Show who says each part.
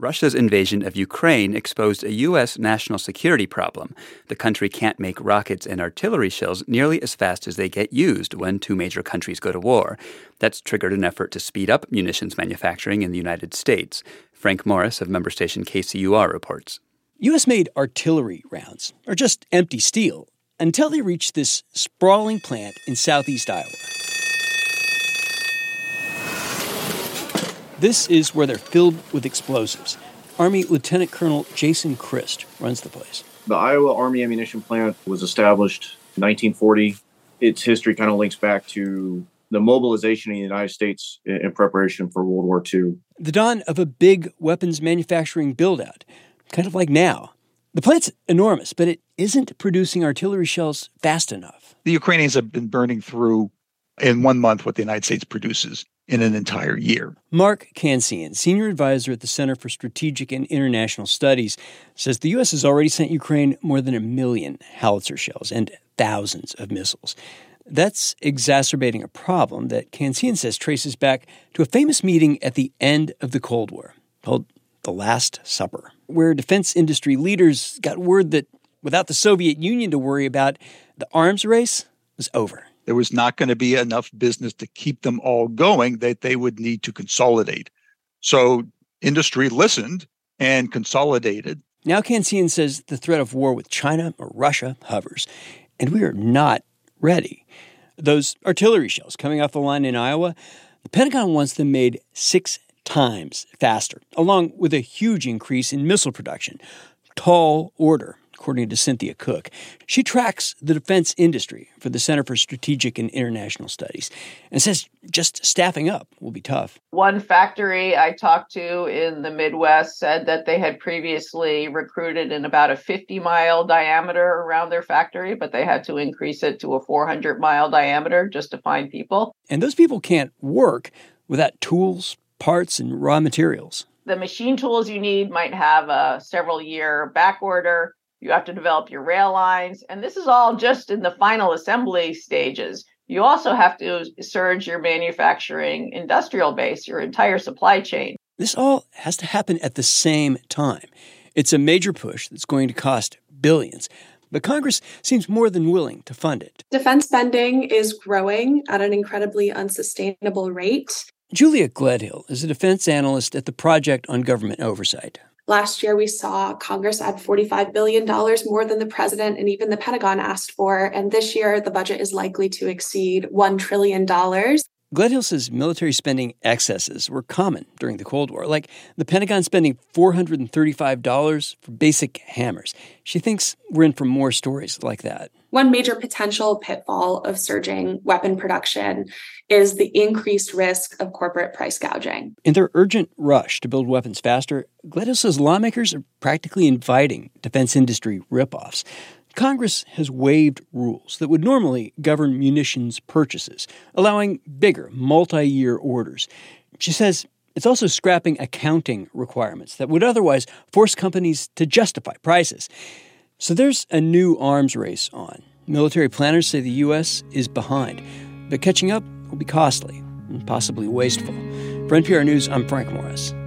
Speaker 1: Russia's invasion of Ukraine exposed a U.S. national security problem. The country can't make rockets and artillery shells nearly as fast as they get used when two major countries go to war. That's triggered an effort to speed up munitions manufacturing in the United States. Frank Morris of member station KCUR reports.
Speaker 2: U.S.-made artillery rounds are just empty steel until they reach this sprawling plant in southeast Iowa. This is where they're filled with explosives. Army Lieutenant Colonel Jason Christ runs the place.
Speaker 3: The Iowa Army Ammunition Plant was established in 1940. Its history kind of links back to the mobilization in the United States in preparation for World War II.
Speaker 2: The dawn of a big weapons manufacturing build-out, kind of like now. The plant's enormous, but it isn't producing artillery shells fast enough.
Speaker 4: The Ukrainians have been burning through in 1 month what the United States produces in an entire year.
Speaker 2: Mark Kansian, senior advisor at the Center for Strategic and International Studies, says the U.S. has already sent Ukraine more than 1 million howitzer shells and thousands of missiles. That's exacerbating a problem that Kansian says traces back to a famous meeting at the end of the Cold War called the Last Supper, where defense industry leaders got word that without the Soviet Union to worry about, the arms race was over.
Speaker 4: There was not going to be enough business to keep them all going, that they would need to consolidate. So industry listened and consolidated.
Speaker 2: Now Kansian says the threat of war with China or Russia hovers, and we are not ready. Those artillery shells coming off the line in Iowa, the Pentagon wants them made 6 times faster, along with a huge increase in missile production. Tall order, according to Cynthia Cook. She tracks the defense industry for the Center for Strategic and International Studies and says just staffing up will be tough.
Speaker 5: One factory I talked to in the Midwest said that they had previously recruited in about a 50-mile diameter around their factory, but they had to increase it to a 400-mile diameter just to find people.
Speaker 2: And those people can't work without tools, parts, and raw materials.
Speaker 5: The machine tools you need might have a several-year back order. You have to develop your rail lines. And this is all just in the final assembly stages. You also have to surge your manufacturing industrial base, your entire supply chain.
Speaker 2: This all has to happen at the same time. It's a major push that's going to cost billions. But Congress seems more than willing to fund it.
Speaker 6: Defense spending is growing at an incredibly unsustainable rate.
Speaker 2: Julia Gledhill is a defense analyst at the Project on Government Oversight.
Speaker 6: Last year, we saw Congress add $45 billion more than the president and even the Pentagon asked for. And this year, the budget is likely to exceed $1 trillion.
Speaker 2: Gledhill says military spending excesses were common during the Cold War, like the Pentagon spending $435 for basic hammers. She thinks we're in for more stories like that.
Speaker 6: One major potential pitfall of surging weapon production is the increased risk of corporate price gouging.
Speaker 2: In their urgent rush to build weapons faster, Gledhill says lawmakers are practically inviting defense industry ripoffs. Congress has waived rules that would normally govern munitions purchases, allowing bigger, multi-year orders. She says it's also scrapping accounting requirements that would otherwise force companies to justify prices. So there's a new arms race on. Military planners say the U.S. is behind, but catching up will be costly and possibly wasteful. For NPR News, I'm Frank Morris.